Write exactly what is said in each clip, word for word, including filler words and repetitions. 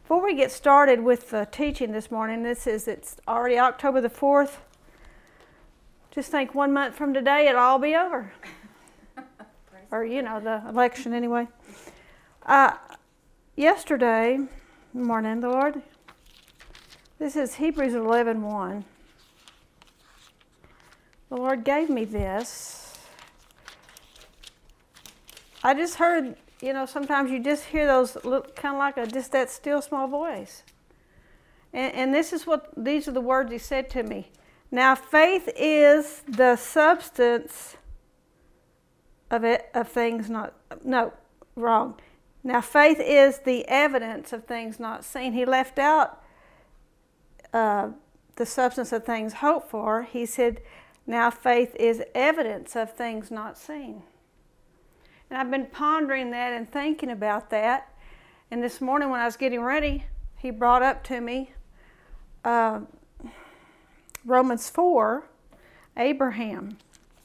Before we get started with the teaching this morning, this is, it's already October the fourth. Just think one month from today, it'll all be over. Or, you know, the election anyway. Uh, yesterday morning, the Lord, this is Hebrews eleven one. The Lord gave me this. I just heard, you know, sometimes you just hear those little, kind of like a, just that still small voice. And, and this is what, these are the words he said to me. Now faith is the substance of it, of things not, no, wrong. Now faith is the evidence of things not seen. He left out uh, the substance of things hoped for. He said, now faith is evidence of things not seen. And I've been pondering that and thinking about that. And this morning when I was getting ready, he brought up to me uh, Romans four, Abraham.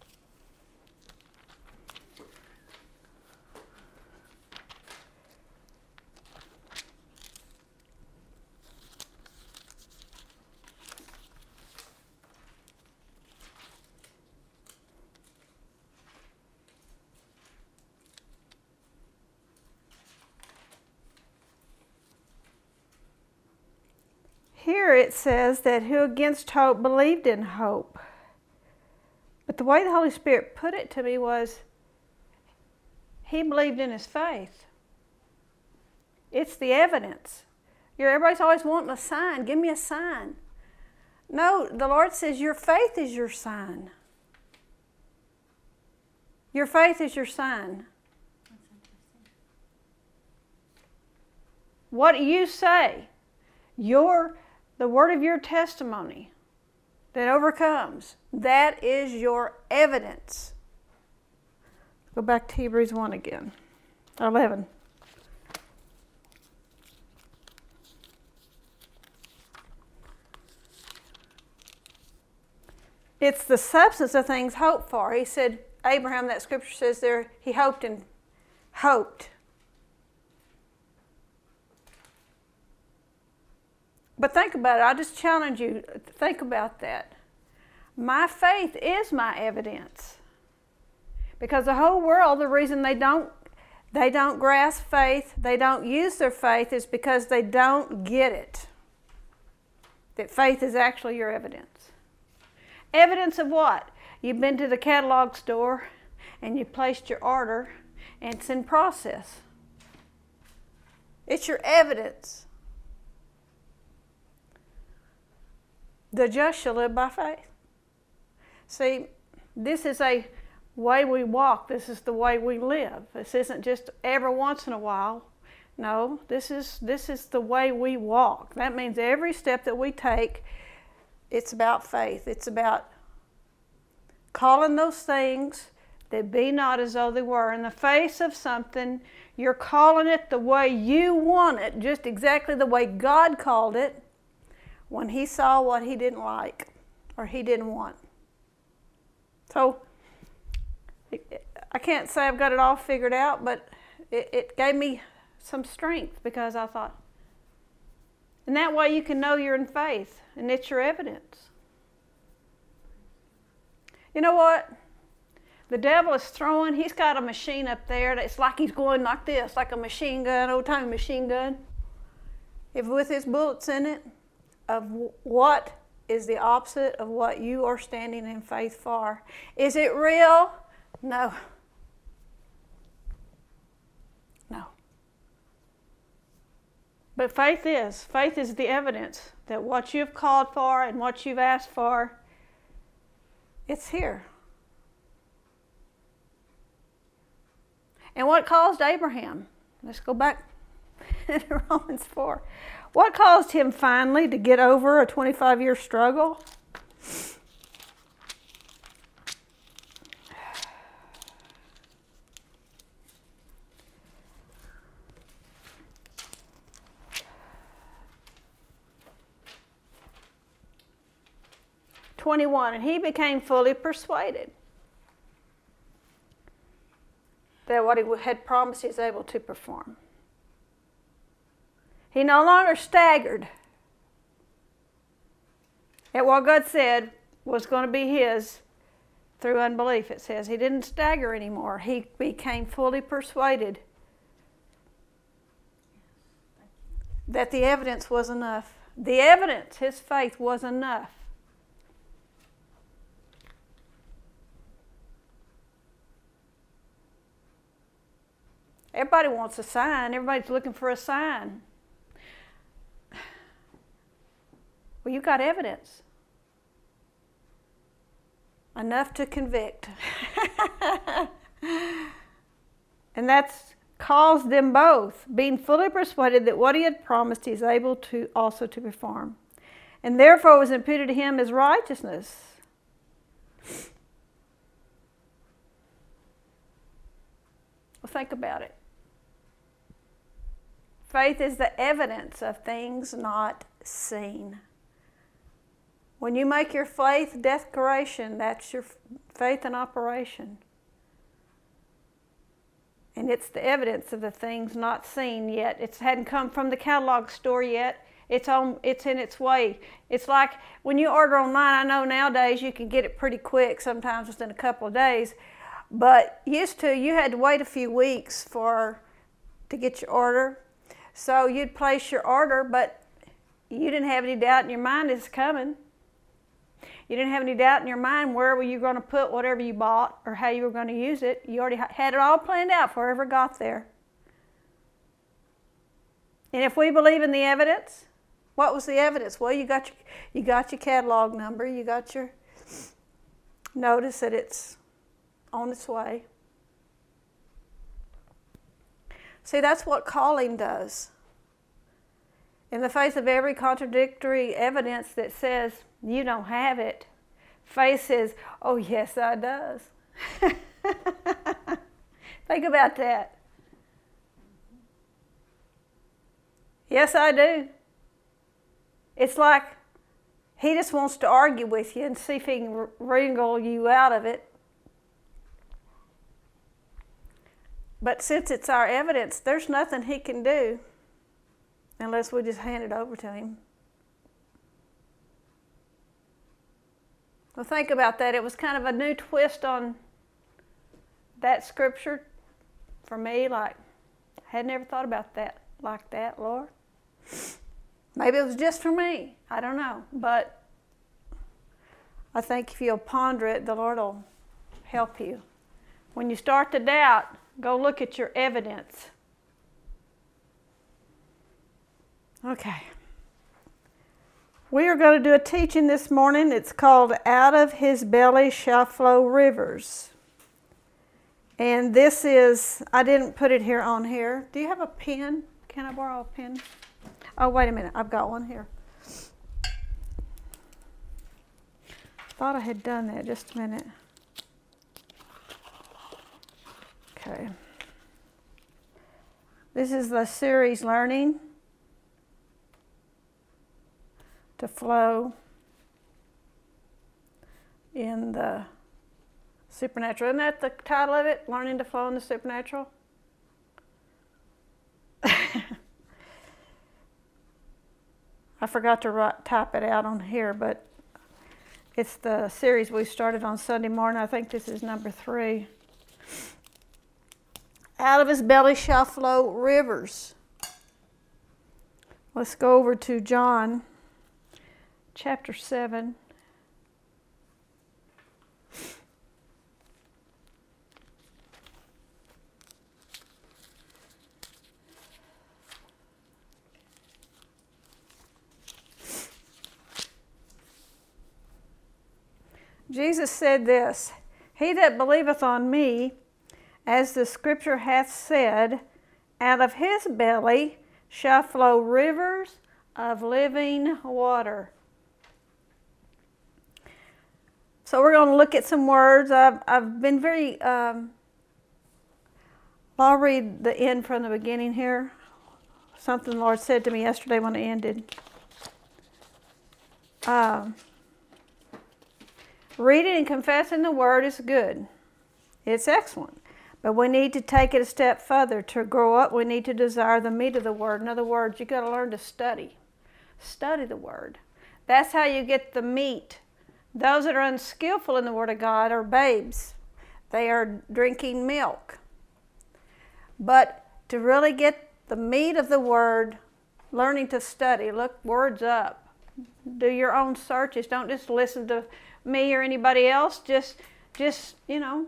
Here it says that who against hope believed in hope. But the way the Holy Spirit put it to me was, he believed in his faith. It's the evidence. You're, everybody's always wanting a sign. Give me a sign. No, the Lord says your faith is your sign. Your faith is your sign. What you say, your the word of your testimony that overcomes, that is your evidence. Go back to Hebrews one again, eleven. It's the substance of things hoped for. He said, Abraham, that scripture says there, he hoped and hoped. But think about it. I just challenge you to think about that. My faith is my evidence. Because the whole world, the reason they don't, they don't grasp faith, they don't use their faith, is because they don't get it. That faith is actually your evidence. Evidence of what? You've been to the catalog store and you placed your order and it's in process. It's your evidence. The just shall live by faith. See, this is a way we walk. This is the way we live. This isn't just every once in a while. No, this is this is the way we walk. That means every step that we take, it's about faith. It's about calling those things that be not as though they were. In the face of something, you're calling it the way you want it, just exactly the way God called it when he saw what he didn't like or he didn't want. So, I can't say I've got it all figured out, but it, it gave me some strength because I thought, and that way you can know you're in faith and it's your evidence. You know what? The devil is throwing, he's got a machine up there that's like he's going like this, like a machine gun, old time machine gun, if with his bullets in it, of what is the opposite of what you are standing in faith for. Is it real? No. No. But faith is. Faith is the evidence that what you've called for and what you've asked for, it's here. And what caused Abraham? Let's go back to Romans four. What caused him finally to get over a twenty-five year struggle? twenty-one, and he became fully persuaded that what he had promised he was able to perform. He no longer staggered at what God said was going to be his through unbelief, it says. He didn't stagger anymore. He became fully persuaded that the evidence was enough. The evidence, his faith, was enough. Everybody wants a sign. Everybody's looking for a sign. Well, you've got evidence. Enough to convict. And that's caused them both, being fully persuaded that what he had promised he is able to also to perform. And therefore was imputed to him as righteousness. Well, think about it. Faith is the evidence of things not seen. When you make your faith declaration, that's your faith in operation. And it's the evidence of the things not seen yet. It hadn't come from the catalog store yet. It's on. It's in its way. It's like when you order online, I know nowadays you can get it pretty quick, sometimes within a couple of days. But used to, you had to wait a few weeks for to get your order. So you'd place your order, but you didn't have any doubt in your mind it's coming. You didn't have any doubt in your mind where were you going to put whatever you bought or how you were going to use it. You already had it all planned out before it ever got there. And if we believe in the evidence, what was the evidence? Well, you got your, you got your catalog number. You got your notice that it's on its way. See, that's what calling does. In the face of every contradictory evidence that says you don't have it, faith says, oh yes, I does. Think about that. Yes, I do. It's like he just wants to argue with you and see if he can wrangle you out of it. But since it's our evidence, there's nothing he can do unless we just hand it over to him. Well, think about that. It was kind of a new twist on that scripture for me. Like, I had never thought about that like that, Lord. Maybe it was just for me. I don't know. But I think if you'll ponder it, the Lord will help you. When you start to doubt, go look at your evidence. Okay. We are going to do a teaching this morning. It's called Out of His Belly Shall Flow Rivers. And this is, I didn't put it here on here. Do you have a pen? Can I borrow a pen? Oh, wait a minute. I've got one here. Thought I had done that. Just a minute. Okay. This is the series Learning to Flow in the Supernatural. Isn't that the title of it? Learning to Flow in the Supernatural? I forgot to write, type it out on here, but it's the series we started on Sunday morning. I think this is number three. Out of his belly shall flow rivers. Let's go over to John chapter seven. Jesus said this, "He that believeth on me, as the scripture hath said, out of his belly shall flow rivers of living water." So we're going to look at some words. I've, I've been very, um, I'll read the end from the beginning here. Something the Lord said to me yesterday when it ended. Um, Reading and confessing the word is good. It's excellent. But we need to take it a step further. To grow up, we need to desire the meat of the Word. In other words, you've got to learn to study. Study the Word. That's how you get the meat. Those that are unskillful in the Word of God are babes. They are drinking milk. But to really get the meat of the Word, learning to study, look words up. Do your own searches. Don't just listen to me or anybody else. Just, just you know,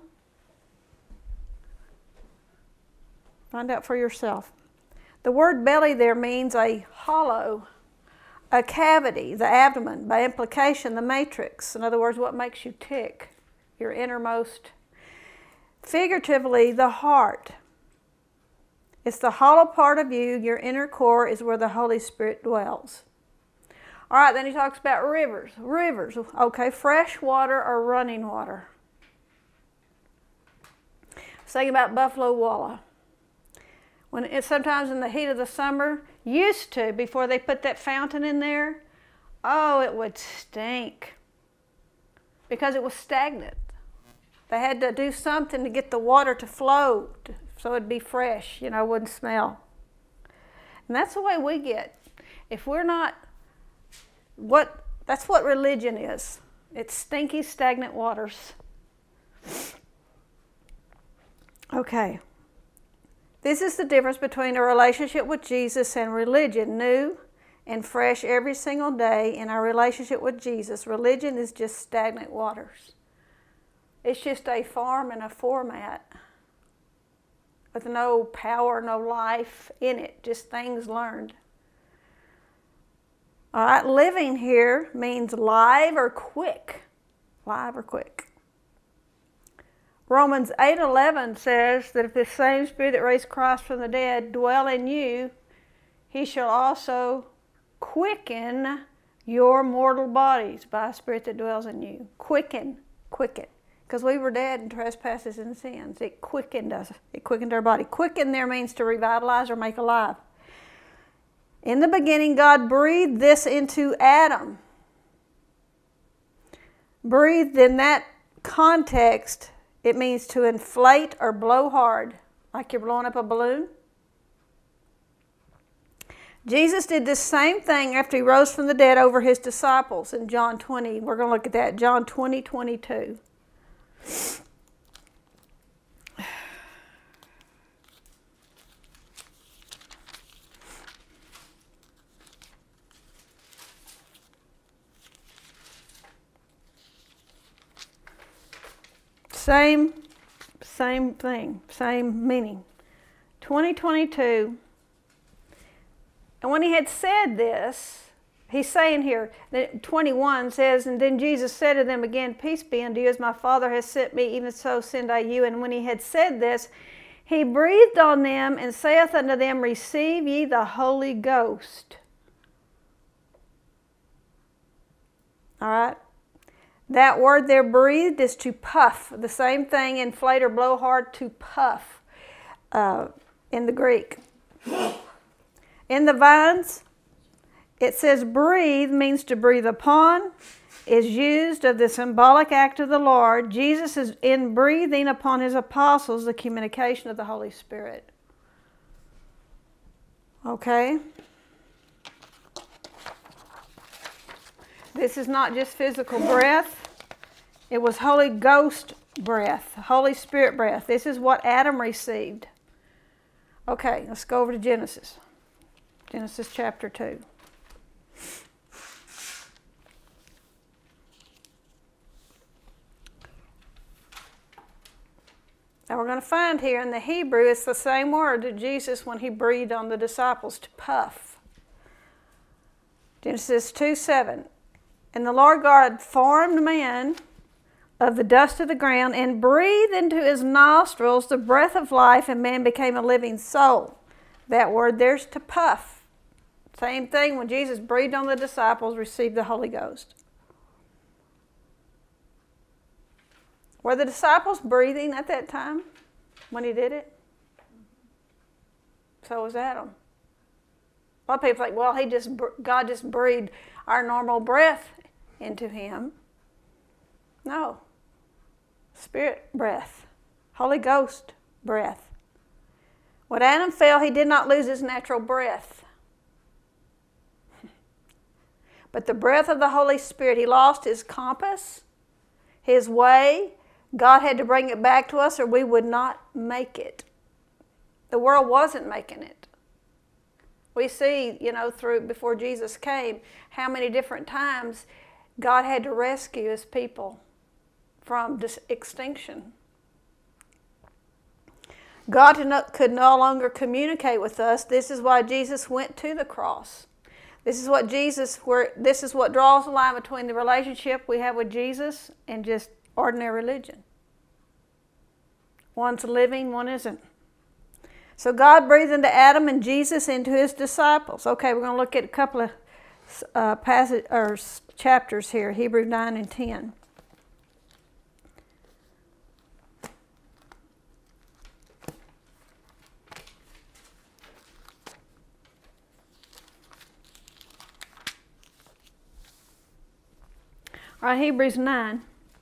find out for yourself. The word belly there means a hollow, a cavity, the abdomen, by implication, the matrix. In other words, what makes you tick, your innermost. Figuratively, the heart. It's the hollow part of you, your inner core is where the Holy Spirit dwells. All right, then he talks about rivers. Rivers, okay, fresh water or running water. Let's think about Buffalo Walla. When it's sometimes in the heat of the summer, used to, before they put that fountain in there, oh, it would stink because it was stagnant. They had to do something to get the water to flow so it'd be fresh, you know, wouldn't smell. And that's the way we get. If we're not, what, that's what religion is. It's stinky, stagnant waters. Okay. This is the difference between a relationship with Jesus and religion, new and fresh every single day. In our relationship with Jesus, religion is just stagnant waters. It's just a form and a format with no power, no life in it, just things learned. All right, living here means live or quick. Live or quick. Romans eight eleven says that if the same Spirit that raised Christ from the dead dwell in you, he shall also quicken your mortal bodies by a Spirit that dwells in you. Quicken, quicken. Because we were dead in trespasses and sins. It quickened us. It quickened our body. Quicken there means to revitalize or make alive. In the beginning, God breathed this into Adam. Breathed in that context, it means to inflate or blow hard, like you're blowing up a balloon. Jesus did the same thing after he rose from the dead over his disciples in John twenty. We're going to look at that, John twenty, twenty-two. Same, same thing, same meaning. twenty twenty-two. And when he had said this, he's saying here, that twenty-one says, and then Jesus said to them again, peace be unto you, as my Father has sent me, even so send I you. And when he had said this, he breathed on them and saith unto them, receive ye the Holy Ghost. All right. That word there, breathed, is to puff. The same thing, inflate or blow hard, to puff uh, in the Greek. In the vines, it says breathe means to breathe upon, is used of the symbolic act of the Lord. Jesus is in breathing upon his apostles the communication of the Holy Spirit. Okay? This is not just physical breath. It was Holy Ghost breath, Holy Spirit breath. This is what Adam received. Okay, let's go over to Genesis. Genesis chapter two. Now we're going to find here in the Hebrew, it's the same word to Jesus when he breathed on the disciples, to puff. Genesis two seven. And the Lord God formed man of the dust of the ground and breathed into his nostrils the breath of life, and man became a living soul. That word there's to puff. Same thing when Jesus breathed on the disciples, received the Holy Ghost. Were the disciples breathing at that time when he did it? So was Adam. A lot of people think, well, he just God just breathed our normal breath into him. No. Spirit breath. Holy Ghost breath. When Adam fell, he did not lose his natural breath. But the breath of the Holy Spirit, he lost his compass, his way. God had to bring it back to us or we would not make it. The world wasn't making it. We see, you know, through before Jesus came, how many different times God had to rescue his people from dis- extinction. God could no longer communicate with us. This is why Jesus went to the cross. This is what Jesus, where this is what draws the line between the relationship we have with Jesus and just ordinary religion. One's living, one isn't. So God breathed into Adam and Jesus into his disciples. Okay, we're going to look at a couple of uh, passage or chapters here, Hebrews nine and ten. All right, Hebrews nine.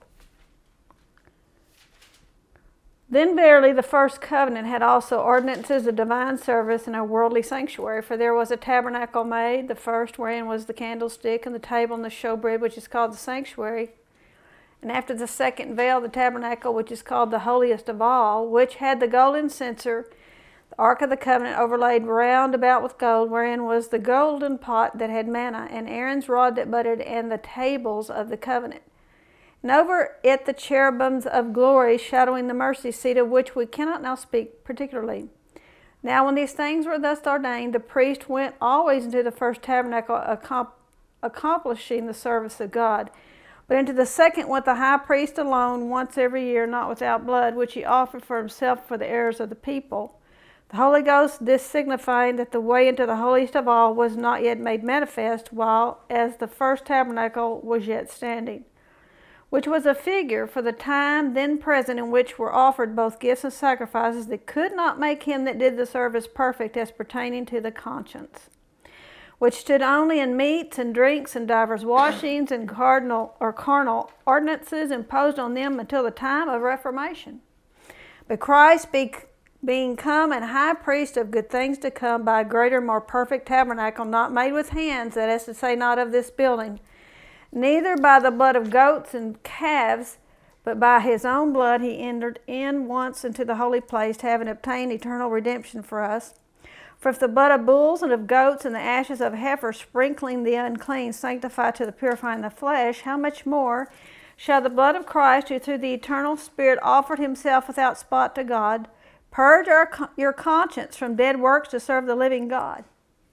Then verily the first covenant had also ordinances of divine service and a worldly sanctuary, for there was a tabernacle made, the first wherein was the candlestick and the table and the showbread, which is called the sanctuary. And after the second veil, the tabernacle, which is called the holiest of all, which had the golden censer, the ark of the covenant overlaid round about with gold, wherein was the golden pot that had manna, and Aaron's rod that budded, and the tables of the covenant. And over it the cherubims of glory, shadowing the mercy seat, of which we cannot now speak particularly. Now when these things were thus ordained, the priest went always into the first tabernacle, accomplishing the service of God. But into the second went the high priest alone, once every year, not without blood, which he offered for himself for the errors of the people. The Holy Ghost, this signifying that the way into the holiest of all was not yet made manifest, while as the first tabernacle was yet standing, which was a figure for the time then present, in which were offered both gifts and sacrifices that could not make him that did the service perfect as pertaining to the conscience, which stood only in meats and drinks and divers washings and cardinal or carnal ordinances imposed on them until the time of Reformation. But Christ be, being come and high priest of good things to come, by a greater, more perfect tabernacle, not made with hands, that is to say, not of this building, neither by the blood of goats and calves, but by his own blood he entered in once into the holy place, having obtained eternal redemption for us. For if the blood of bulls and of goats and the ashes of heifer, sprinkling the unclean, sanctify to the purifying the flesh, how much more shall the blood of Christ, who through the eternal Spirit offered himself without spot to God, purge our, your conscience from dead works to serve the living God?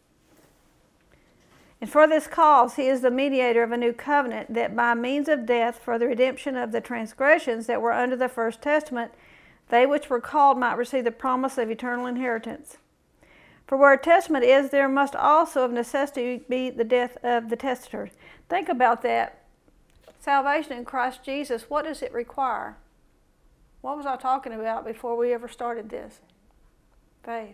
And for this cause he is the mediator of a new covenant, that by means of death, for the redemption of the transgressions that were under the first testament, they which were called might receive the promise of eternal inheritance. For where a testament is, there must also of necessity be the death of the testator. Think about that. Salvation in Christ Jesus, what does it require? What was I talking about before we ever started this? Faith.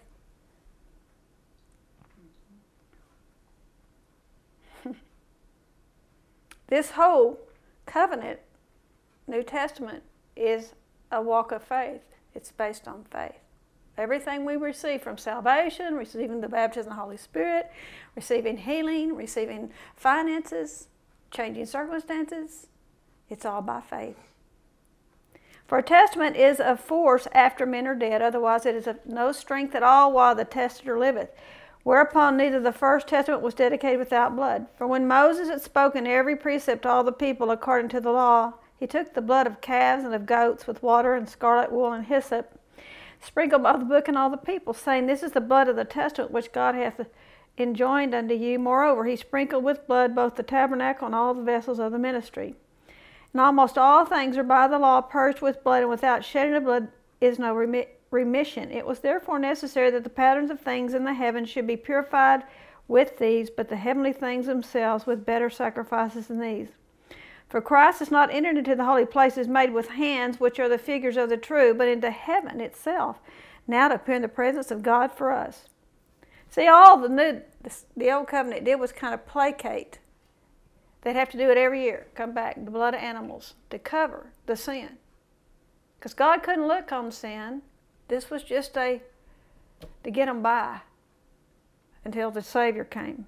This whole covenant, New Testament, is a walk of faith. It's based on faith. Everything we receive from salvation, receiving the baptism of the Holy Spirit, receiving healing, receiving finances, changing circumstances, it's all by faith. For a testament is of force after men are dead, otherwise it is of no strength at all while the testator liveth. Whereupon neither the first testament was dedicated without blood. For when Moses had spoken every precept to all the people according to the law, he took the blood of calves and of goats with water and scarlet wool and hyssop, sprinkled by the book and all the people, saying, This is the blood of the testament which God hath enjoined unto you. Moreover, he sprinkled with blood both the tabernacle and all the vessels of the ministry. And almost all things are by the law purged with blood, and without shedding of blood is no remission. remission. It was therefore necessary that the patterns of things in the heavens should be purified with these, but the heavenly things themselves with better sacrifices than these. For Christ is not entered into the holy places made with hands, which are the figures of the true, but into heaven itself, now to appear in the presence of God for us. See, all the new, the, the old covenant did was kind of placate. They'd have to do it every year, come back, the blood of animals, to cover the sin. Because God couldn't look on sin. This was just a to get them by until the Savior came.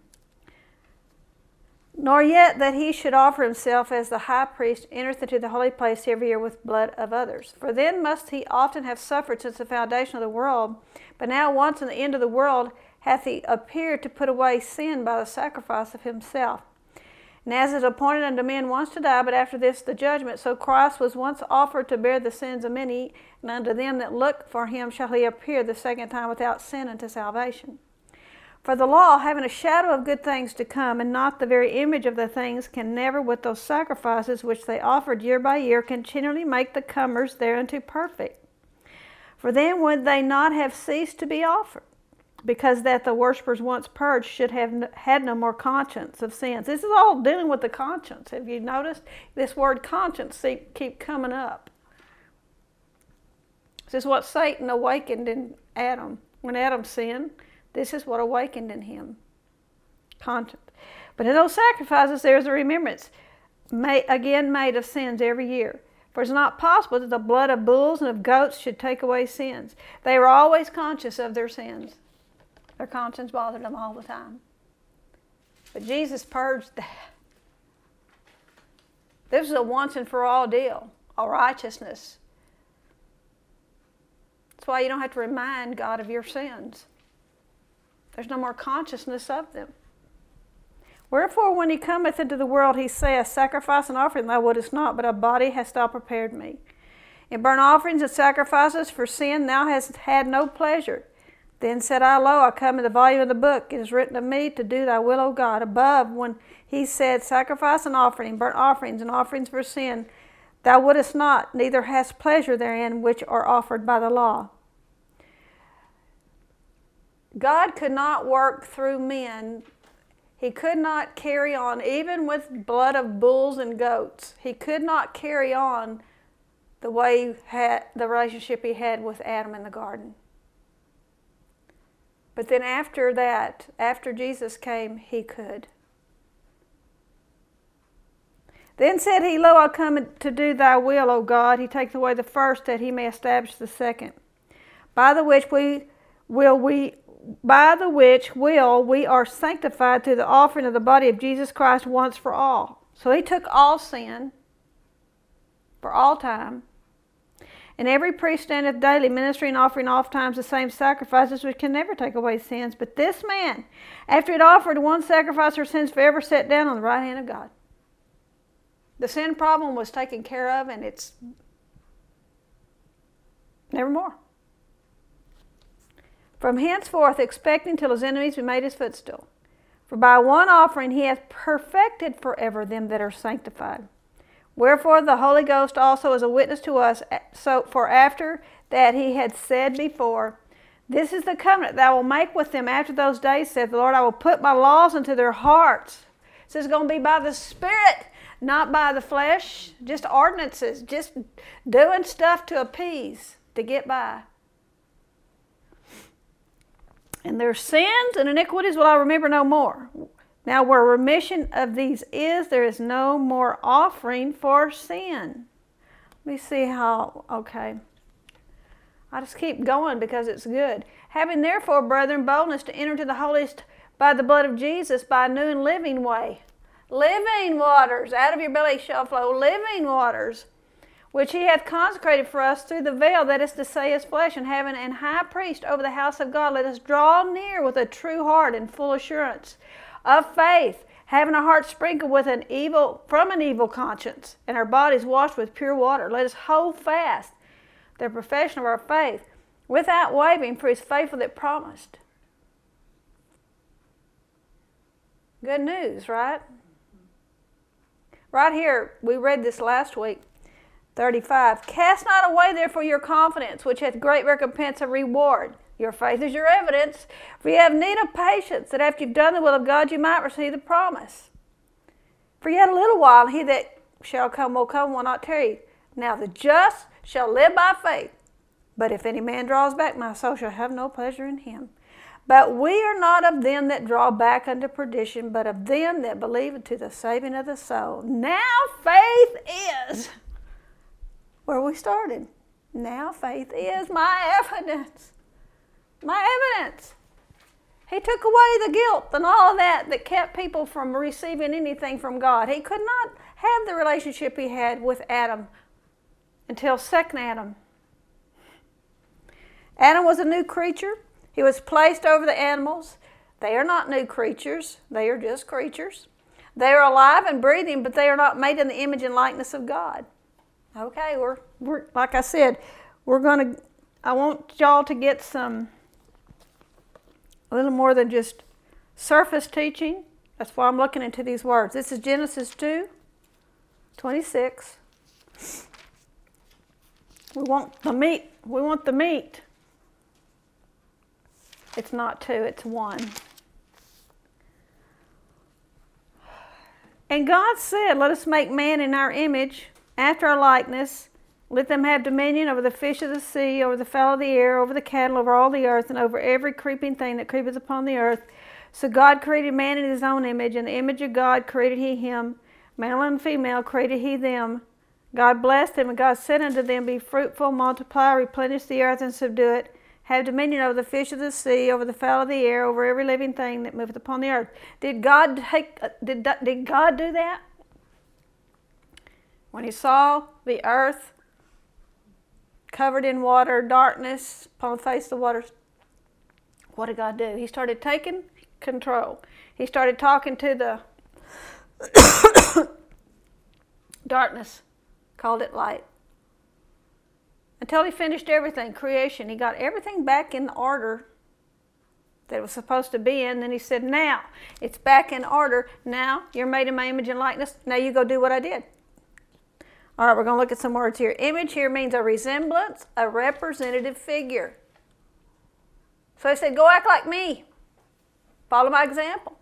Nor yet that he should offer himself as the high priest entereth into the holy place every year with blood of others. For then must he often have suffered since the foundation of the world. But now once in the end of the world hath he appeared to put away sin by the sacrifice of himself. And as it is appointed unto men once to die, but after this the judgment, so Christ was once offered to bear the sins of many, and unto them that look for him shall he appear the second time without sin unto salvation. For the law, having a shadow of good things to come, and not the very image of the things, can never with those sacrifices which they offered year by year continually make the comers thereunto perfect. For then would they not have ceased to be offered, because that the worshippers once purged should have had no more conscience of sins. This is all dealing with the conscience. Have you noticed this word conscience keep, keep coming up? This is what Satan awakened in Adam. When Adam sinned, this is what awakened in him. Conscience. But in those sacrifices there is a remembrance, may, again made of sins every year. For it is not possible that the blood of bulls and of goats should take away sins. They were always conscious of their sins. Their conscience bothered them all the time. But Jesus purged that. This is a once and for all deal, a righteousness. That's why you don't have to remind God of your sins. There's no more consciousness of them. Wherefore, when he cometh into the world, he saith, Sacrifice and offering thou wouldest not, but a body hast thou prepared me. In burnt offerings and sacrifices for sin thou hast had no pleasure. Then said I, Lo, I come in the volume of the book. It is written of me to do thy will, O God. Above, when he said, Sacrifice and offering, burnt offerings and offerings for sin, thou wouldest not, neither hast pleasure therein, which are offered by the law. God could not work through men. He could not carry on, even with blood of bulls and goats. He could not carry on the way he had, the relationship he had with Adam in the garden. But then after that, after Jesus came, he could. Then said he, Lo, I come to do thy will, O God. He taketh away the first, that he may establish the second. By the which we will we by the which will we are sanctified through the offering of the body of Jesus Christ once for all. So he took all sin for all time. And every priest standeth daily ministering and offering oft times the same sacrifices which can never take away sins. But this man, after he had offered one sacrifice for sins forever, sat down on the right hand of God. The sin problem was taken care of, and it's nevermore. From henceforth expecting till his enemies be made his footstool. For by one offering he hath perfected forever them that are sanctified. Wherefore the Holy Ghost also is a witness to us. So for after that he had said before, This is the covenant that I will make with them after those days, saith the Lord. I will put my laws into their hearts. So it's going to be by the Spirit, not by the flesh. Just ordinances, just doing stuff to appease, to get by. And their sins and iniquities will I remember no more. Now where remission of these is, there is no more offering for sin. Let me see how, okay. I just keep going because it's good. Having therefore, brethren, boldness to enter into the holiest by the blood of Jesus, by a new and living way. Living waters, out of your belly shall flow living waters, which he hath consecrated for us through the veil, that is to say, his flesh, and having an high priest over the house of God, let us draw near with a true heart and full assurance of faith, having our hearts sprinkled with an evil from an evil conscience, and our bodies washed with pure water. Let us hold fast the profession of our faith, without wavering, for he is faithful that promised. Good news, right? Right here, we read this last week. thirty-five, Cast not away therefore your confidence, which hath great recompense of reward. Your faith is your evidence. For you have need of patience, that after you've done the will of God, you might receive the promise. For yet a little while, and he that shall come will come, will not tarry. Now the just shall live by faith. But if any man draws back, my soul shall have no pleasure in him. But we are not of them that draw back unto perdition, but of them that believe unto the saving of the soul. Now faith is where we started. Now faith is my evidence. My evidence. He took away the guilt and all of that that kept people from receiving anything from God. He could not have the relationship he had with Adam until second Adam. Adam was a new creature. He was placed over the animals. They are not new creatures. They are just creatures. They are alive and breathing, but they are not made in the image and likeness of God. Okay, we're, we're like I said, we're going to, I want y'all to get some, a little more than just surface teaching. That's why I'm looking into these words. This is Genesis two, twenty-six. We want the meat. We want the meat. It's not two, it's one. And God said, let us make man in our image, after our likeness. Let them have dominion over the fish of the sea, over the fowl of the air, over the cattle, over all the earth, and over every creeping thing that creepeth upon the earth. So God created man in his own image. In the image of God created he him. Male and female created he them. God blessed them, and God said unto them, be fruitful, multiply, replenish the earth, and subdue it. Have dominion over the fish of the sea, over the fowl of the air, over every living thing that moveth upon the earth. Did God take, did, did God do that? When he saw the earth covered in water, darkness upon the face of the waters, what did God do? He started taking control. He started talking to the darkness, called it light. Until he finished everything, creation. He got everything back in the order that it was supposed to be in. Then he said, now, it's back in order. Now, you're made in my image and likeness. Now you go do what I did. All right, we're going to look at some words here. Image here means a resemblance, a representative figure. So he said, go act like me. Follow my example.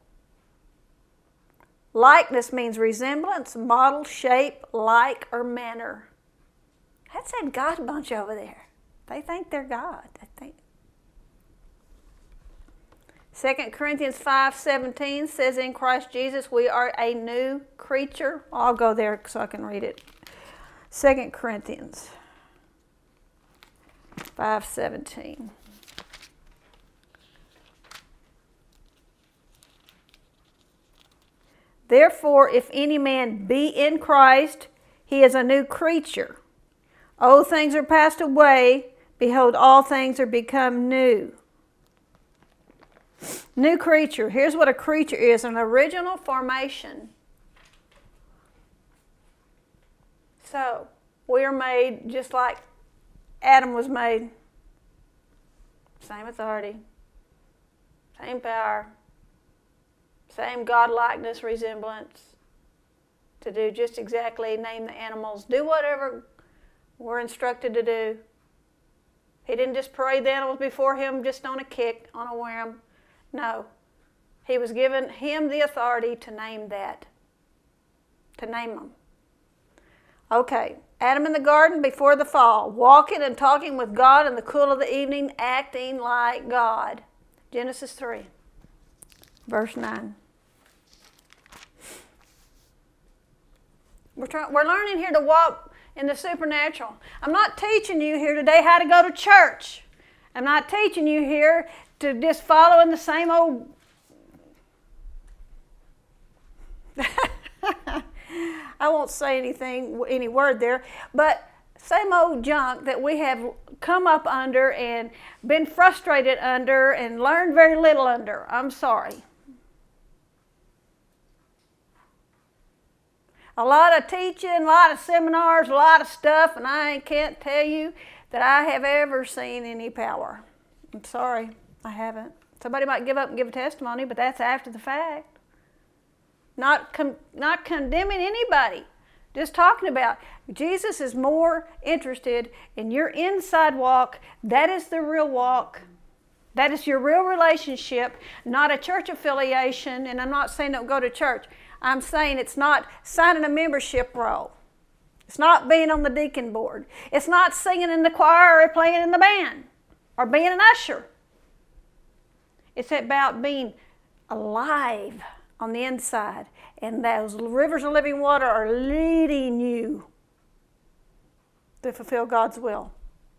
Likeness means resemblance, model, shape, like, or manner. That's that God bunch over there. They think they're God. They think. Second Corinthians five seventeen says, in Christ Jesus we are a new creature. I'll go there so I can read it. Second Corinthians five seventeen. Therefore, if any man be in Christ, he is a new creature. Old things are passed away. Behold, all things are become new. New creature. Here's what a creature is. An original formation. So, we are made just like Adam was made. Same authority. Same power. Same God-likeness, resemblance. To do just exactly, name the animals. Do whatever we're instructed to do. He didn't just parade the animals before him just on a kick, on a whim. No. He was given him the authority to name that. To name them. Okay. Adam in the garden before the fall. Walking and talking with God in the cool of the evening, acting like God. Genesis three. Verse nine. We're, trying, we're learning here to walk in the supernatural. I'm not teaching you here today how to go to church. I'm not teaching you here to just follow in the same old... I won't say anything, any word there, but same old junk that we have come up under and been frustrated under and learned very little under. I'm sorry. A lot of teaching, a lot of seminars, a lot of stuff, and I can't tell you that I have ever seen any power. I'm sorry, I haven't. Somebody might give up and give a testimony, but that's after the fact. Not, con not condemning anybody, just talking about Jesus is more interested in your inside walk. That is the real walk. That is your real relationship, not a church affiliation, and I'm not saying don't go to church. I'm saying it's not signing a membership roll. It's not being on the deacon board. It's not singing in the choir or playing in the band or being an usher. It's about being alive on the inside, and those rivers of living water are leading you to fulfill God's will.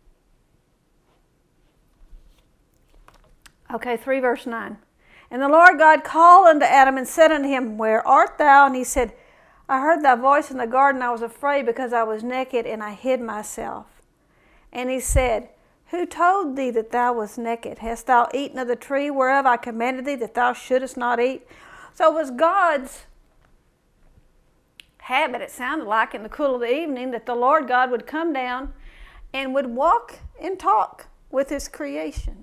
Okay, three verse nine. And the Lord God called unto Adam and said unto him, Where art thou? And he said, I heard thy voice in the garden. I was afraid because I was naked, and I hid myself. And he said, Who told thee that thou wast naked? Hast thou eaten of the tree whereof I commanded thee that thou shouldest not eat? So it was God's habit, it sounded like, in the cool of the evening, that the Lord God would come down and would walk and talk with his creation.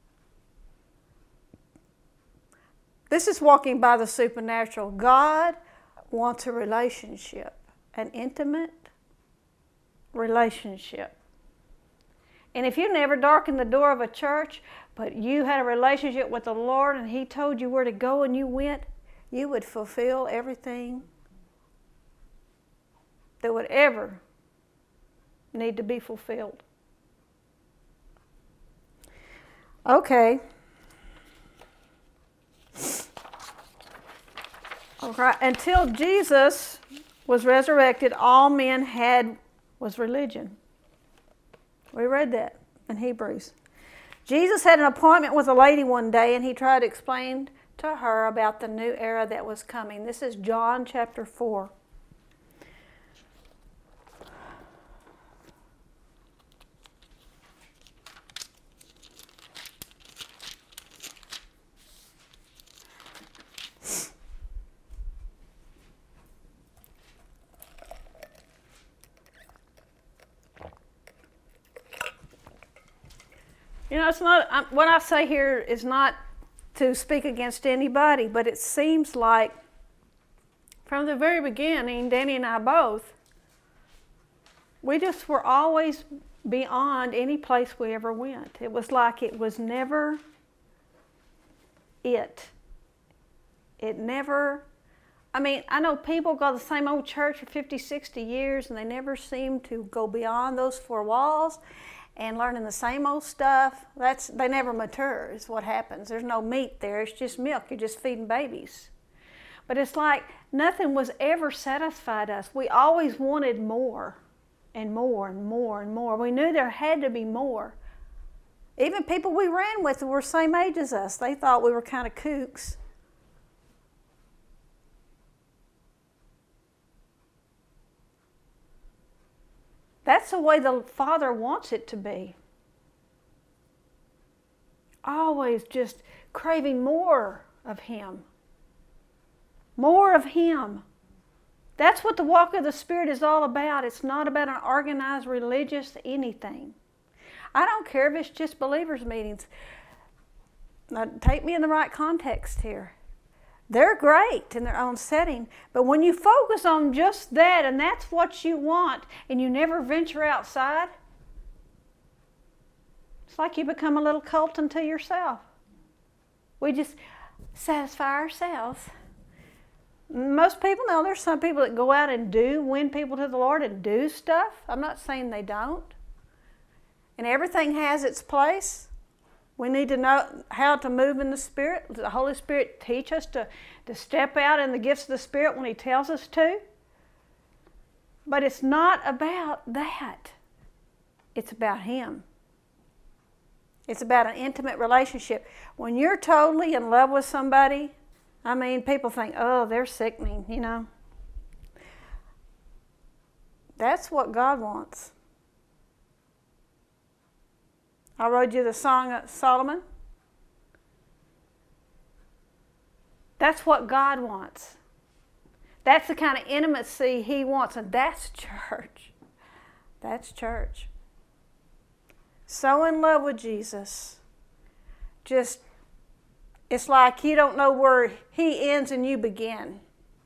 This is walking by the supernatural. God wants a relationship, an intimate relationship. And if you never darkened the door of a church, but you had a relationship with the Lord and he told you where to go and you went, you would fulfill everything that would ever need to be fulfilled. Okay. All right. Until Jesus was resurrected, all men had was religion. We read that in Hebrews. Jesus had an appointment with a lady one day, and he tried to explain to her about the new era that was coming. This is John chapter four. You know, it's not, I'm, what I say here is not to speak against anybody, but it seems like from the very beginning, Danny and I both, we just were always beyond any place we ever went. It was like it was never it. It never, I mean, I know people go to the same old church for fifty, sixty years and they never seem to go beyond those four walls. And learning the same old stuff, that's they never mature is what happens. There's no meat there, it's just milk. You're just feeding babies. But it's like nothing was ever satisfied us. We always wanted more and more and more and more. We knew there had to be more. Even people we ran with who were the same age as us, they thought we were kind of kooks. That's the way the Father wants it to be. Always just craving more of Him. More of Him. That's what the walk of the Spirit is all about. It's not about an organized religious anything. I don't care if it's just believers' meetings. Now, take me in the right context here. They're great in their own setting, but when you focus on just that and that's what you want and you never venture outside, it's like you become a little cult unto yourself. We just satisfy ourselves. Most people know there's some people that go out and do, win people to the Lord and do stuff. I'm not saying they don't. And everything has its place. We need to know how to move in the Spirit. Let the Holy Spirit teach us to, to step out in the gifts of the Spirit when He tells us to. But it's not about that. It's about Him. It's about an intimate relationship. When you're totally in love with somebody, I mean, people think, oh, they're sickening, you know. That's what God wants. I read you the Song of Solomon. That's what God wants. That's the kind of intimacy He wants, and that's church. That's church. So in love with Jesus. Just, it's like you don't know where He ends and you begin.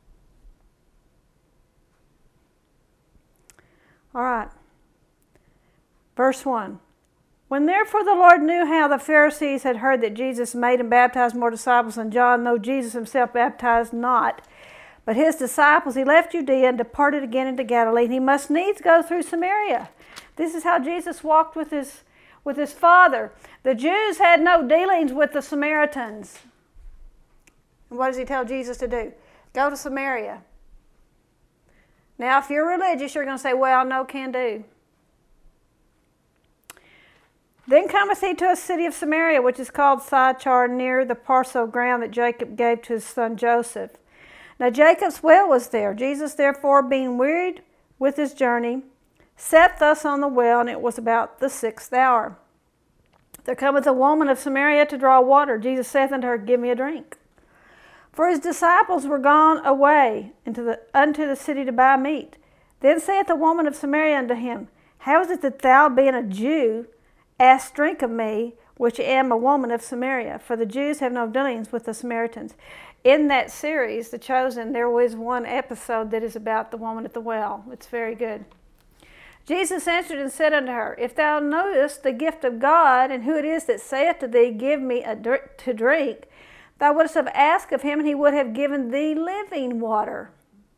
All right. Verse one. When therefore the Lord knew how the Pharisees had heard that Jesus made and baptized more disciples than John, though Jesus Himself baptized not, but His disciples, He left Judea and departed again into Galilee, and He must needs go through Samaria. This is how Jesus walked with His, with his Father. The Jews had no dealings with the Samaritans. And what does He tell Jesus to do? Go to Samaria. Now, if you're religious, you're going to say, well, no can do. Then cometh he to a city of Samaria, which is called Sychar, near the parcel of ground that Jacob gave to his son Joseph. Now Jacob's well was there. Jesus therefore, being wearied with his journey, sat thus on the well, and it was about the sixth hour. There cometh a woman of Samaria to draw water. Jesus saith unto her, Give me a drink. For his disciples were gone away into the, unto the city to buy meat. Then saith the woman of Samaria unto him, How is it that thou, being a Jew, ask drink of me, which am a woman of Samaria? For the Jews have no dealings with the Samaritans. In that series, The Chosen, there was one episode that is about the woman at the well. It's very good. Jesus answered and said unto her, If thou knowest the gift of God, and who it is that saith to thee, Give me a dr- to drink, thou wouldst have asked of him, and he would have given thee living water.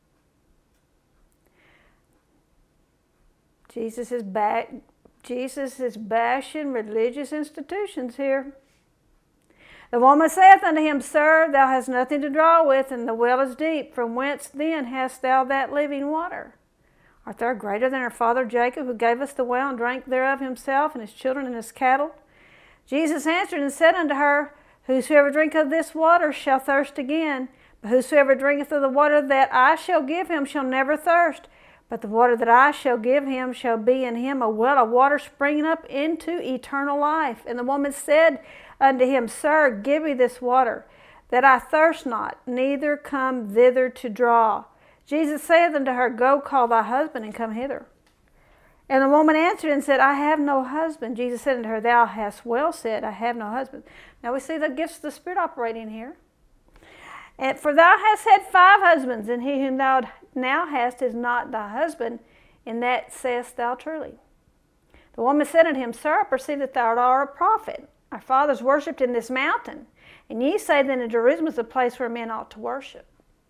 Jesus is back. Jesus is bashing religious institutions here. The woman saith unto him, Sir, thou hast nothing to draw with, and the well is deep. From whence then hast thou that living water? Art thou greater than our father Jacob, who gave us the well, and drank thereof himself, and his children, and his cattle? Jesus answered and said unto her, Whosoever drinketh of this water shall thirst again, but whosoever drinketh of the water that I shall give him shall never thirst. But the water that I shall give him shall be in him a well of water springing up into eternal life. And the woman said unto him, Sir, give me this water, that I thirst not, neither come thither to draw. Jesus saith unto her, Go call thy husband, and come hither. And the woman answered and said, I have no husband. Jesus said unto her, Thou hast well said, I have no husband. Now we see the gifts of the Spirit operating here. And for thou hast had five husbands, and he whom thou now hast is not thy husband, and that sayest thou truly. The woman said unto him, Sir, I perceive that thou art a prophet. Our fathers worshipped in this mountain, and ye say that in Jerusalem is the place where men ought to worship.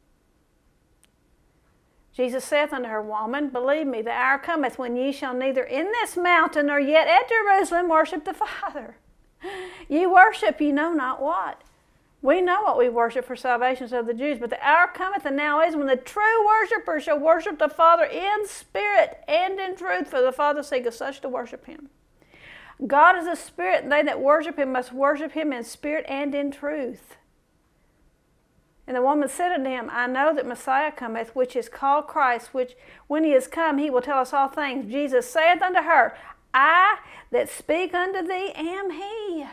Jesus saith unto her, Woman, believe me, the hour cometh when ye shall neither in this mountain nor yet at Jerusalem worship the Father. Ye worship ye know not what. We know what we worship, for salvation of the Jews, but the hour cometh, and now is, when the true worshippers shall worship the Father in spirit and in truth, for the Father seeketh such to worship him. God is a spirit, and they that worship him must worship him in spirit and in truth. And the woman said unto him, I know that Messiah cometh, which is called Christ, which when he is come, he will tell us all things. Jesus saith unto her, I that speak unto thee am he.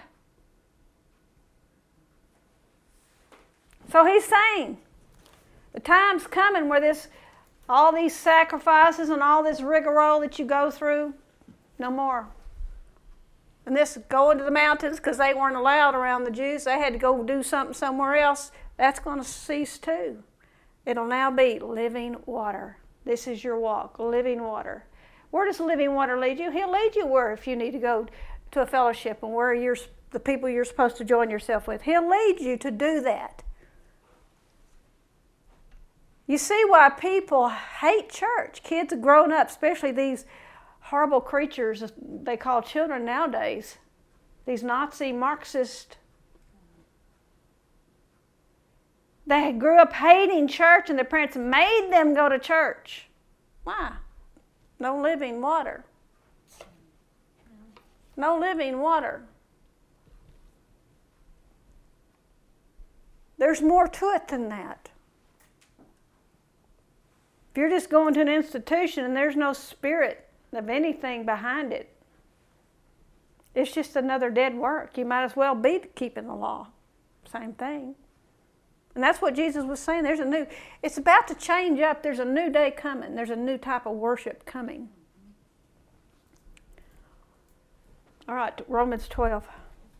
So he's saying, the time's coming where this, all these sacrifices and all this rigmarole that you go through, no more. And this going to the mountains, because they weren't allowed around the Jews, they had to go do something somewhere else, that's going to cease too. It'll now be living water. This is your walk, living water. Where does living water lead you? He'll lead you where, if you need to go to a fellowship and where you're the people you're supposed to join yourself with. He'll lead you to do that. You see why people hate church. Kids have grown up, especially these horrible creatures they call children nowadays, these Nazi Marxist. They grew up hating church, and their parents made them go to church. Why? No living water. No living water. There's more to it than that. If you're just going to an institution and there's no spirit of anything behind it, it's just another dead work. You might as well be keeping the law. Same thing. And that's what Jesus was saying. There's a new, it's about to change up. There's a new day coming. There's a new type of worship coming. All right, Romans twelve.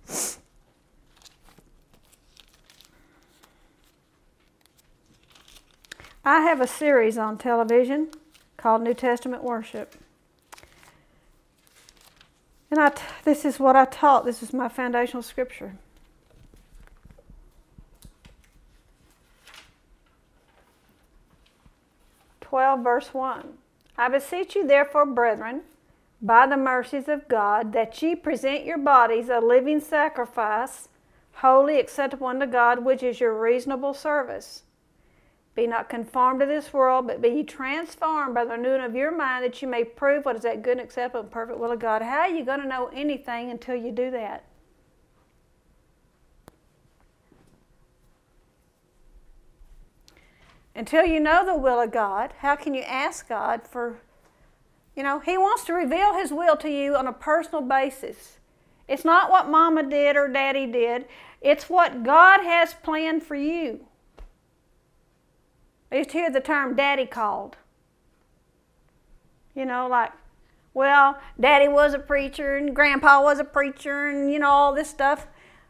I have a series on television called New Testament Worship. And I, this is what I taught. This is my foundational scripture. twelve verse one. I beseech you therefore, brethren, by the mercies of God, that ye present your bodies a living sacrifice, holy, acceptable unto God, which is your reasonable service. Be not conformed to this world, but be ye transformed by the renewing of your mind, that you may prove what is that good and acceptable and perfect will of God. How are you going to know anything until you do that? Until you know the will of God, how can you ask God for, you know, He wants to reveal His will to you on a personal basis. It's not what Mama did or Daddy did. It's what God has planned for you. I used to hear the term Daddy called. You know, like, well, Daddy was a preacher and Grandpa was a preacher and, you know, all this stuff.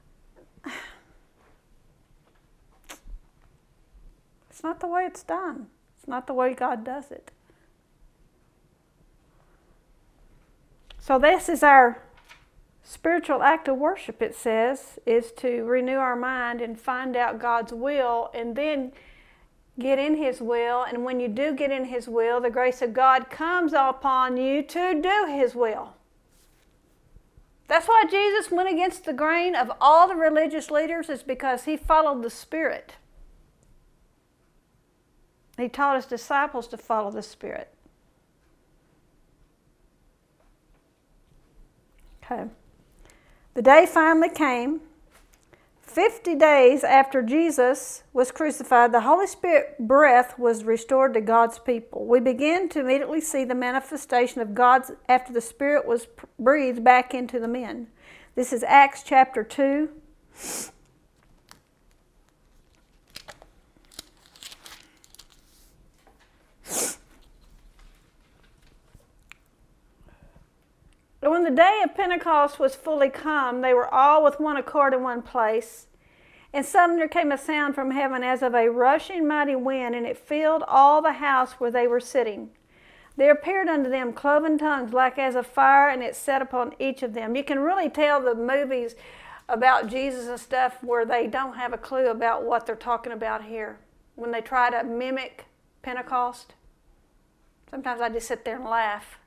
It's not the way it's done. It's not the way God does it. So this is our spiritual act of worship, it says, is to renew our mind and find out God's will and then get in His will. And when you do get in His will, the grace of God comes upon you to do His will. That's why Jesus went against the grain of all the religious leaders, is because He followed the Spirit. He taught His disciples to follow the Spirit. Okay. The day finally came. Fifty days after Jesus was crucified, the Holy Spirit breath was restored to God's people. We begin to immediately see the manifestation of God's after the Spirit was breathed back into the men. This is Acts chapter two. When the day of Pentecost was fully come, they were all with one accord in one place. And suddenly there came a sound from heaven as of a rushing mighty wind, and it filled all the house where they were sitting. There appeared unto them cloven tongues like as of fire, and it set upon each of them. You can really tell the movies about Jesus and stuff where they don't have a clue about what they're talking about here. When they try to mimic Pentecost, sometimes I just sit there and laugh.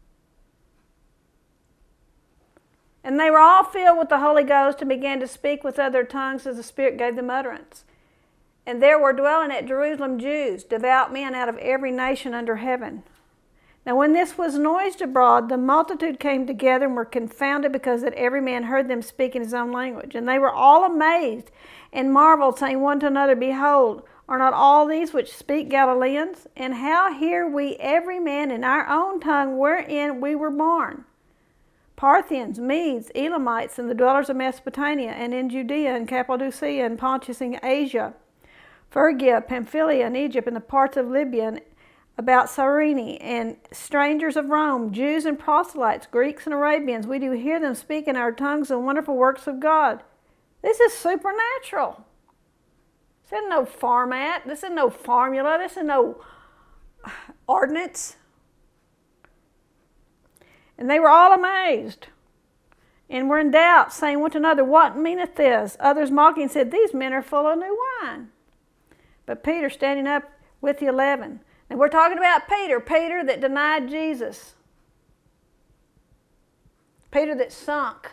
And they were all filled with the Holy Ghost and began to speak with other tongues as the Spirit gave them utterance. And there were dwelling at Jerusalem Jews, devout men out of every nation under heaven. Now when this was noised abroad, the multitude came together and were confounded, because that every man heard them speak in his own language. And they were all amazed and marveled, saying one to another, Behold, are not all these which speak Galileans? And how hear we every man in our own tongue wherein we were born? Parthians, Medes, Elamites, and the dwellers of Mesopotamia, and in Judea, and Cappadocia, and Pontus, and Asia, Phrygia, Pamphylia, and Egypt, and the parts of Libya, and about Cyrene, and strangers of Rome, Jews and proselytes, Greeks and Arabians, we do hear them speak in our tongues the wonderful works of God. This is supernatural. This isn't no format. This isn't no formula. This is no ordinance. And they were all amazed, and were in doubt, saying one to another, What meaneth this? Others mocking said, These men are full of new wine. But Peter, standing up with the eleven, and we're talking about Peter, Peter that denied Jesus, Peter that sunk.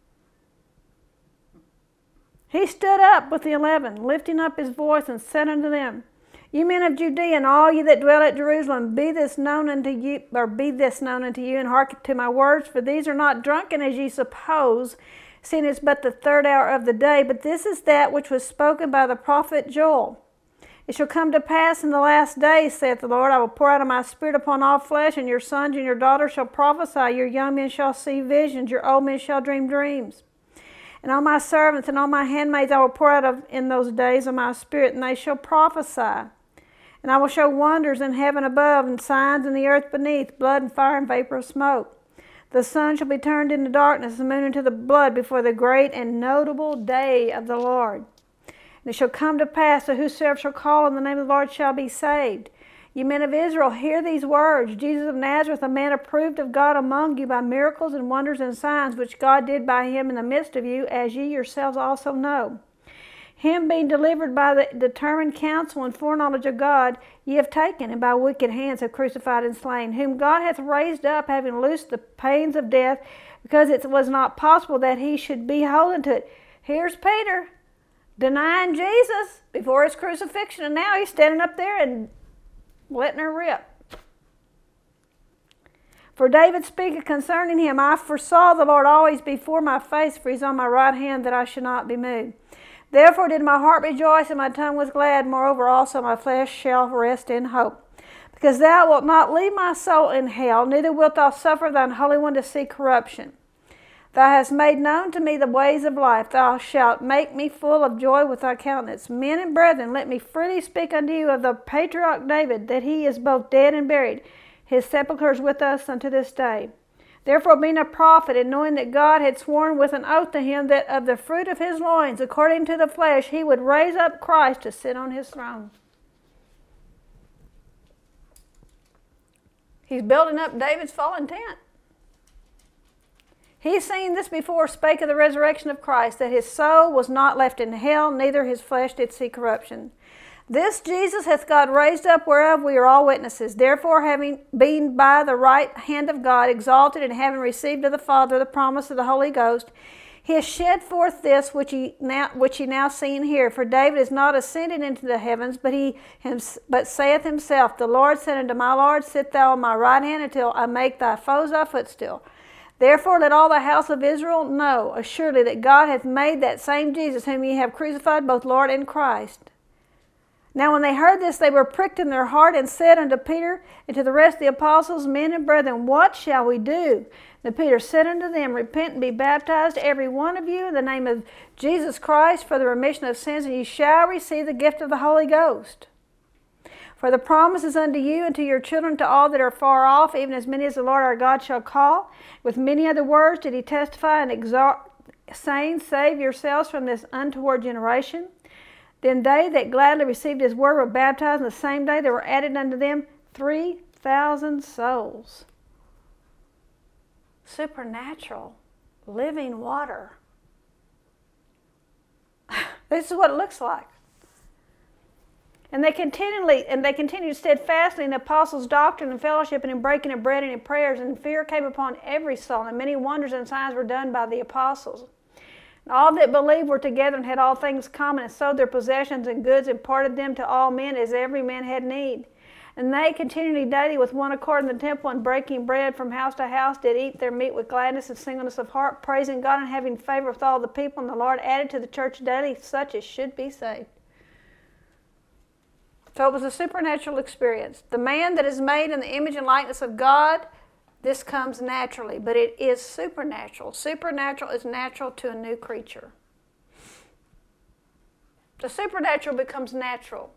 He stood up with the eleven, lifting up his voice, and said unto them, Ye men of Judea, and all ye that dwell at Jerusalem, be this known unto you, or be this known unto you, and hearken to my words, for these are not drunken as ye suppose, seeing it's but the third hour of the day, but this is that which was spoken by the prophet Joel. It shall come to pass in the last days, saith the Lord, I will pour out of my Spirit upon all flesh, and your sons and your daughters shall prophesy, your young men shall see visions, your old men shall dream dreams. And on my servants and on my handmaids I will pour out of, in those days of my Spirit, and they shall prophesy. And I will show wonders in heaven above, and signs in the earth beneath, blood and fire and vapor of smoke. The sun shall be turned into darkness, and the moon into the blood, before the great and notable day of the Lord. And it shall come to pass that whosoever shall call on the name of the Lord shall be saved. Ye men of Israel, hear these words. Jesus of Nazareth, a man approved of God among you by miracles and wonders and signs, which God did by him in the midst of you, as ye yourselves also know. Him being delivered by the determined counsel and foreknowledge of God, ye have taken, and by wicked hands have crucified and slain, whom God hath raised up, having loosed the pains of death, because it was not possible that he should be holden to it. Here's Peter. denying Jesus before his crucifixion, and now he's standing up there and letting her rip. For David speaketh concerning him, I foresaw the Lord always before my face, for he's on my right hand, that I should not be moved. Therefore did my heart rejoice, and my tongue was glad. Moreover also my flesh shall rest in hope. Because thou wilt not leave my soul in hell, neither wilt thou suffer thine Holy One to see corruption. Thou hast made known to me the ways of life. Thou shalt make me full of joy with thy countenance. Men and brethren, let me freely speak unto you of the patriarch David, that he is both dead and buried. His sepulchre is with us unto this day. Therefore being a prophet, and knowing that God had sworn with an oath to him that of the fruit of his loins, according to the flesh, he would raise up Christ to sit on his throne. He's building up David's fallen tent. He's seen this before, spake of the resurrection of Christ, that his soul was not left in hell, neither his flesh did see corruption. This Jesus hath God raised up, whereof we are all witnesses. Therefore, having been by the right hand of God exalted, and having received of the Father the promise of the Holy Ghost, he has shed forth this which ye now which ye now see and hear. For David is not ascended into the heavens, but he him, but saith himself, The Lord said unto my Lord, Sit thou on my right hand until I make thy foes thy footstool. Therefore let all the house of Israel know assuredly that God hath made that same Jesus whom ye have crucified, both Lord and Christ. Now when they heard this, they were pricked in their heart, and said unto Peter and to the rest of the apostles, Men and brethren, what shall we do? And Peter said unto them, Repent and be baptized, every one of you, in the name of Jesus Christ, for the remission of sins, and ye shall receive the gift of the Holy Ghost. For the promise is unto you and to your children, to all that are far off, even as many as the Lord our God shall call. With many other words did he testify and exhort, saying, Save yourselves from this untoward generation. Then they that gladly received his word were baptized, and the same day there were added unto them three thousand souls. Supernatural, living water. This is what it looks like. And they continually, and they continued steadfastly in the apostles' doctrine and fellowship, and in breaking of bread and in prayers, and fear came upon every soul, and many wonders and signs were done by the apostles. And all that believed were together and had all things common, and sold their possessions and goods, and parted them to all men as every man had need. And they continually daily with one accord in the temple, and breaking bread from house to house, did eat their meat with gladness and singleness of heart, praising God and having favor with all the people. And the Lord added to the church daily such as should be saved. So it was a supernatural experience. The man that is made in the image and likeness of God, this comes naturally, but it is supernatural. Supernatural is natural to a new creature. The supernatural becomes natural.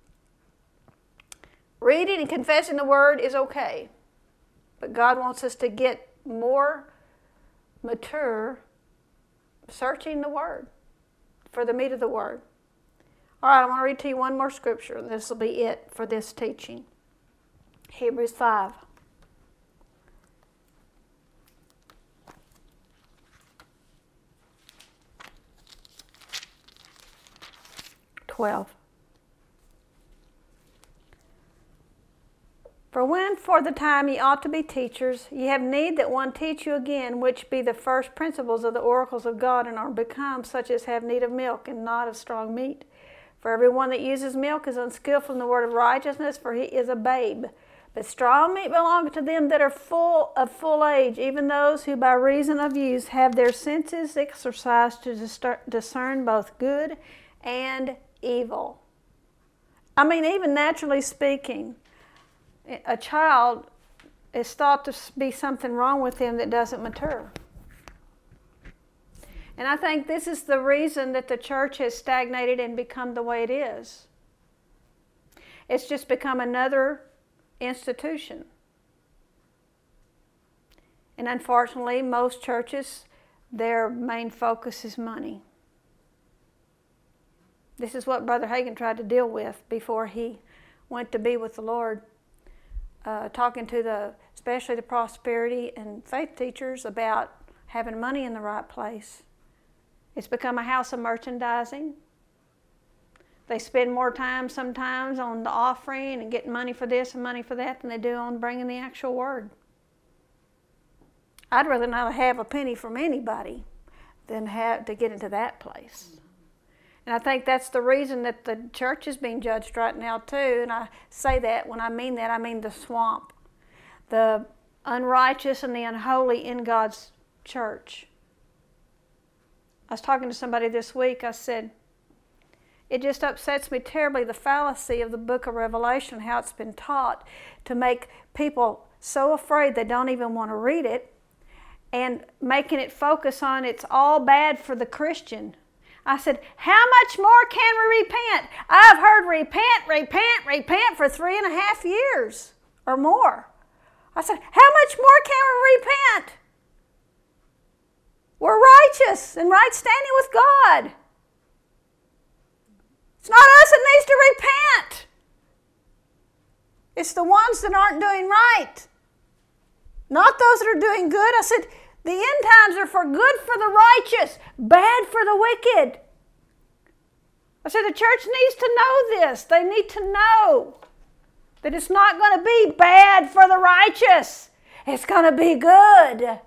Reading and confessing the Word is okay, but God wants us to get more mature searching the Word for the meat of the Word. All right, I want to read to you one more scripture, and this will be it for this teaching. Hebrews five. twelve. For when for the time ye ought to be teachers, ye have need that one teach you again, which be the first principles of the oracles of God, and are become such as have need of milk, and not of strong meat. For every one that uses milk is unskillful in the word of righteousness, for he is a babe. But strong meat belongeth to them that are full of full age, even those who by reason of use have their senses exercised to discern both good and evil. I mean, even naturally speaking, a child is thought to be something wrong with him that doesn't mature. And I think this is the reason that the church has stagnated and become the way it is. It's just become another institution. And unfortunately, most churches, their main focus is money. This is what Brother Hagin tried to deal with before he went to be with the Lord, uh, talking to the, especially the prosperity and faith teachers about having money in the right place. It's become a house of merchandising. They spend more time sometimes on the offering and getting money for this and money for that than they do on bringing the actual word. I'd rather not have a penny from anybody than have to get into that place. And I think that's the reason that the church is being judged right now too. And I say that, when I mean that, I mean the swamp. The unrighteous and the unholy in God's church. I was talking to somebody this week. I said, it just upsets me terribly, the fallacy of the book of Revelation, how it's been taught to make people so afraid they don't even want to read it, and making it focus on it's all bad for the Christian. I said, how much more can we repent? I've heard repent, repent, repent for three and a half years or more. I said, how much more can we repent? We're righteous and right standing with God. It's not us that needs to repent. It's the ones that aren't doing right. Not those that are doing good. I said, the end times are for good for the righteous, bad for the wicked. I said, the church needs to know this. They need to know that it's not going to be bad for the righteous. It's going to be good.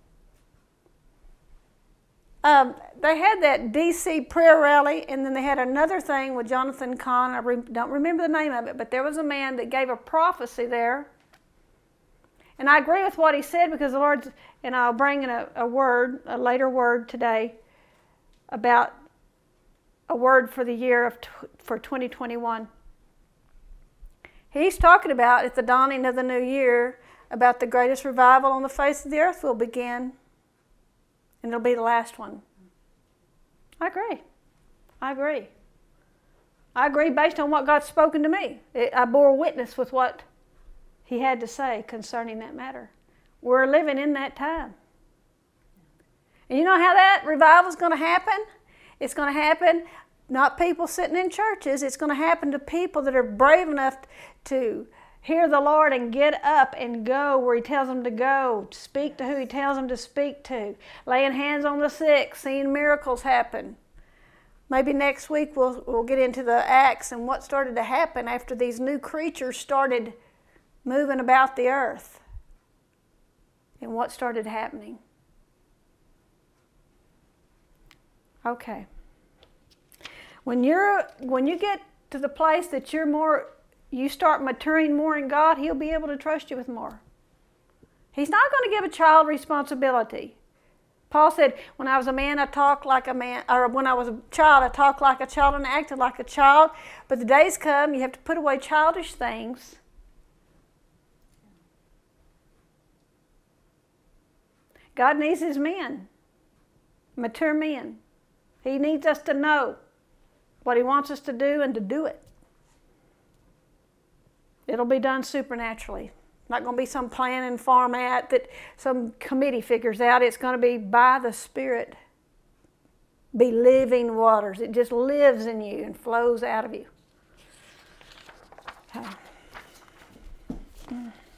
Um, they had that D C prayer rally, and then they had another thing with Jonathan Cahn. I re- don't remember the name of it, but there was a man that gave a prophecy there. And I agree with what he said, because the Lord's, and I'll bring in a, a word, a later word today, about a word for the year of t- for twenty twenty-one. He's talking about, at the dawning of the new year, about the greatest revival on the face of the earth will begin. And it'll be the last one. I agree. I agree. I agree based on what God's spoken to me. It, I bore witness with what He had to say concerning that matter. We're living in that time. And you know how that revival is going to happen? It's going to happen, not people sitting in churches. It's going to happen to people that are brave enough to hear the Lord and get up and go where He tells them to go, speak to who He tells them to speak to, laying hands on the sick, seeing miracles happen. Maybe next week we'll, we'll get into the Acts and what started to happen after these new creatures started moving about the earth and what started happening. Okay. When you're when you get to the place that you're more you start maturing more in God, He'll be able to trust you with more. He's not going to give a child responsibility. Paul said, when I was a man, I talked like a man, or when I was a child, I talked like a child and acted like a child. But the days come, you have to put away childish things. God needs His men, mature men. He needs us to know what He wants us to do and to do it. It'll be done supernaturally. Not going to be some plan and format that some committee figures out. It's going to be by the Spirit. Be living waters. It just lives in you and flows out of you. Okay.